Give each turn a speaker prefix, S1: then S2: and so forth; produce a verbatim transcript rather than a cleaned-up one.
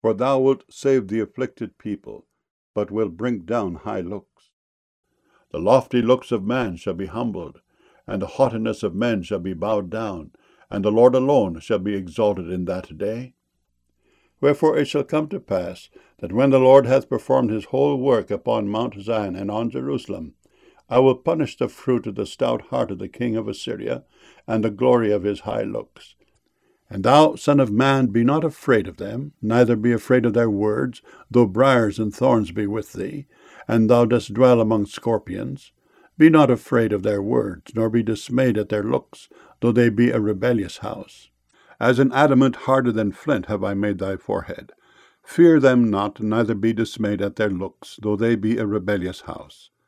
S1: For thou wilt save the afflicted people, but wilt bring down high looks. The lofty looks of man shall be humbled, and the haughtiness of men shall be bowed down, and the Lord alone shall be exalted in that day. Wherefore it shall come to pass, that when the Lord hath performed his whole work upon Mount Zion and on Jerusalem, I will punish the fruit of the stout heart of the king of Assyria, and the glory of his high looks. And thou, son of man, be not afraid of them, neither be afraid of their words, though briars and thorns be with thee, and thou dost dwell among scorpions. Be not afraid of their words, nor be dismayed at their looks, though they be a rebellious house. As an adamant harder than flint have I made thy forehead. Fear them not, neither be dismayed at their looks, though they be a rebellious house.